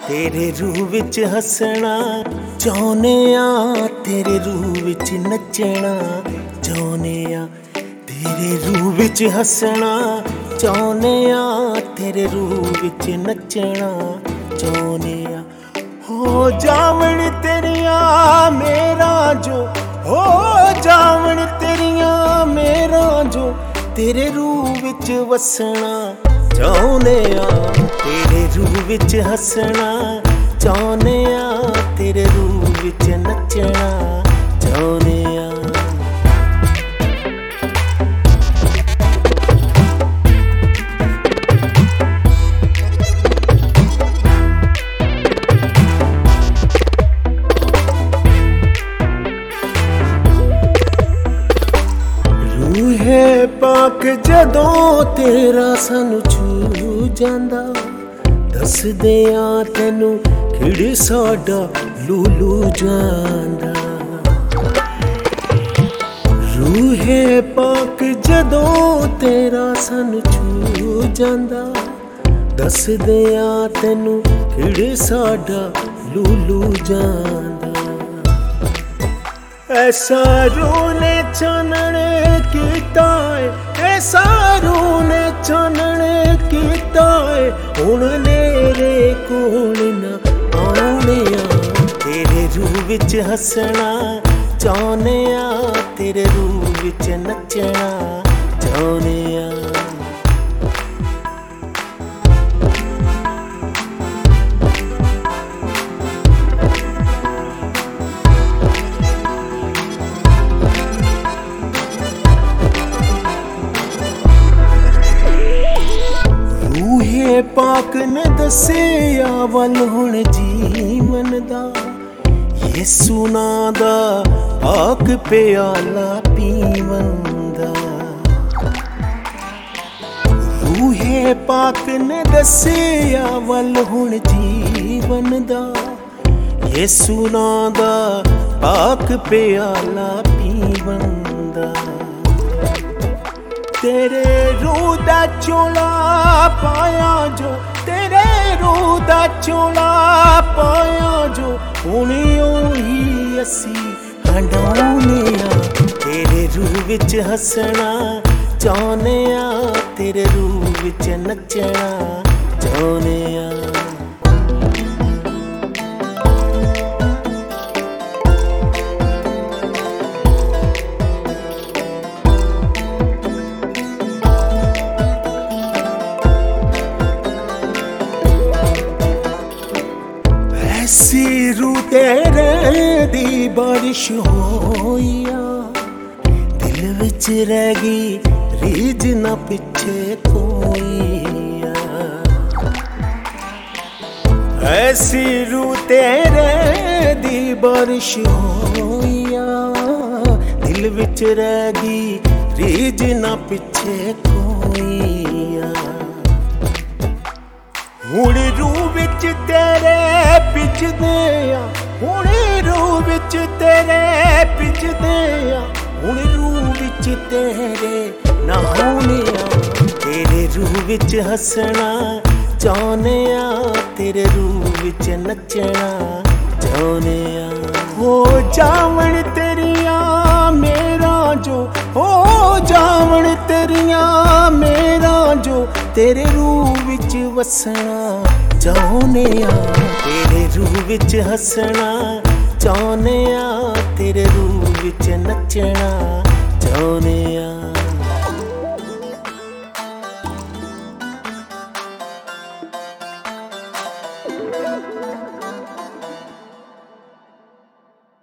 तेरे रूह विच हसना चाहुने आ, तेरे रूह विच नचना चाहुने आ, तेरे रूह विच हसना चाहुने आ, तेरे रूह विच नचना चाहुने आ। हो जावण तेरिया मेरा जो, हो जावण तेरिया मेरा जो, तेरे रूह विच वसना चाहुने आ, तेरे रूह विच हसना चाहुने आ, तेरे रूह विच नचना चाहुने आ। रूहे पाक जदों तेरा सानू छू जांदा, दसदे आ तैनू खिड़ साडा लूलू जांदा। रूहे पाक जदों तेरा सानू छू जांदा, दसदे आ तैनू खिड़ साडा लूलू जांदा। ऐसा रूने चानने कीता है, ऐसा रूने चानने कीता है, हुण नेरे कोल ना आउने आ, तेरे रूह विच हसना चाहुने आ, तेरे रूह विच नचना चाहुने आ। रूहे पाक ने दसिया वल हुण जीवन दा, यीशु नां दा पाक प्याला पीवन दा। रूहे पाक ने दसिया वल हुण जीवन दा, यीशु नां दा पाक प्याला पीवन दा। तेरे रूह दा चोला पाया जो, तेरे रूह दा चोला पाया जो, हुण ओही असी हंडाउने आ, तेरे रूह विच हसना चाहुने आ, तेरे रूह विच नचना चाहुने आ। ऐसी रूह तेरे दी बारिश होइया, दिल विच रह गई रीज ना पिछे कोई आ। ऐसी रूह तेरे दी बारिश होइया, दिल विच रह गई रीज ना पिछे कोई आ। हुण रूह विच तेरे पिछदे आ, हुण रूह विच तेरे पिछदे आ, हुण रूह विच तेरे नहाउने आ, तेरे रूह विच हसना चाहुने आ, तेरे रूह विच नचना चाहुने आ। हो जावण तेरिया मेरा जो, हो जावण तेरिया मेरा जो, तेरे रूह विच वसना चाहुने आ, तेरे रूह विच हसना चाहुने आ, तेरे रूह विच नचना चाहुने आ।